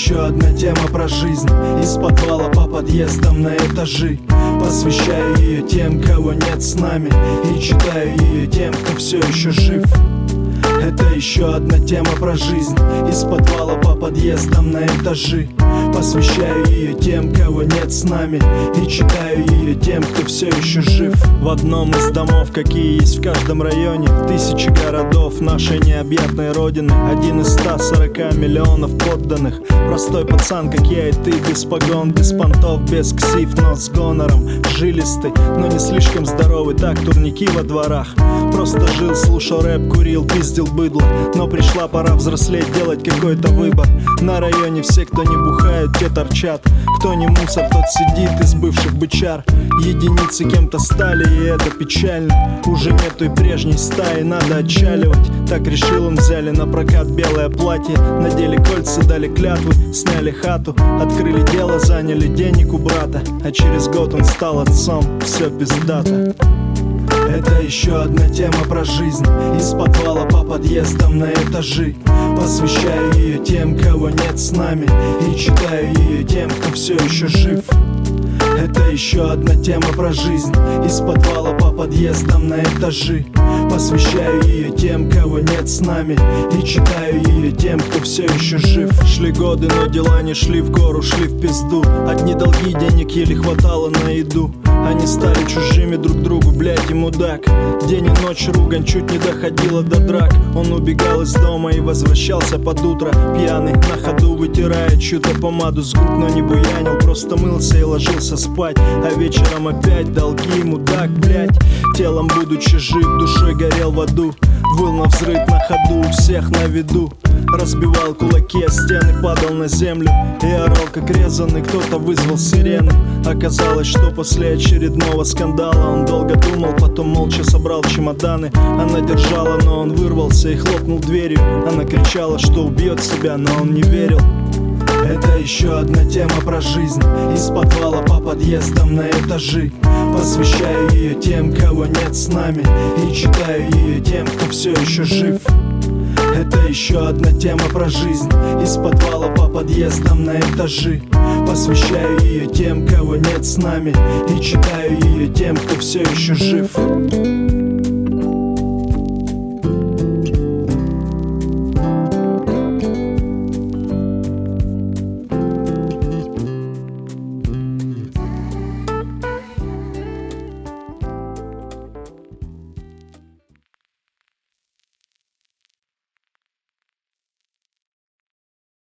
еще одна тема про жизнь. Из подвала по подъездам на этажи. Посвящаю ее тем, кого нет с нами, и читаю ее тем, кто все еще жив. Это еще одна тема про жизнь. Из подвала по подъездам на этажи. Посвящаю ее тем, кого нет с нами, и читаю ее тем, кто все еще жив. В одном из домов, какие есть в каждом районе, тысячи городов нашей необъятной родины. Один из 140 миллионов подданных. Простой пацан, как я и ты, без погон, без понтов, без ксив, но с гонором. Жилистый, но не слишком здоровый, так турники во дворах. Просто жил, слушал рэп, курил, пиздил быдло. Но пришла пора взрослеть, делать какой-то выбор. На районе все, кто не бухают, те торчат. Кто не мусор, тот сидит из бывших бычар. Единицы кем-то стали, и это печально. Уже нет той прежней стаи, надо отчаливать. Так решил он, взяли на прокат белое платье. Надели кольца, дали клятвы, сняли хату. Открыли дело, заняли денег у брата. А через год он стал отцом, все пиздато. Это еще одна тема про жизнь. Из подвала по подъездам на этажи. Посвящаю ее тем, кого нет с нами, и читаю ее тем, кто все еще жив. Это еще одна тема про жизнь. Из подвала по подъездам на этажи. Посвящаю ее тем, кого нет с нами, и читаю ее тем, кто все еще жив. Шли годы, но дела не шли в гору, шли в пизду. Одни долги, денег еле хватало на еду. Они стали чужими друг другу, блядь, и мудак. День и ночь ругань чуть не доходила до драк. Он убегал из дома и возвращался под утро пьяный, на ходу вытирая чью-то помаду с губ, но не буянил, просто мылся и ложился спать. А вечером опять долги, мудак, блядь. Телом будучи жив, душой горел в аду. Выл на взрыв на ходу, у всех на виду. Разбивал кулаки о стены, падал на землю и орал как резанный. Кто-то вызвал сирены. Оказалось, что после очередного скандала он долго думал, потом молча собрал чемоданы. Она держала, но он вырвался и хлопнул дверью. Она кричала, что убьет себя, но он не верил. Это еще одна тема про жизнь. Из подвала по подъездам на этажи. Посвящаю ее тем, кого нет с нами, и читаю ее тем, кто все еще жив. Это еще одна тема про жизнь. Из подвала по подъездам на этажи. Посвящаю ее тем, кого нет с нами, и читаю ее тем, кто все еще жив.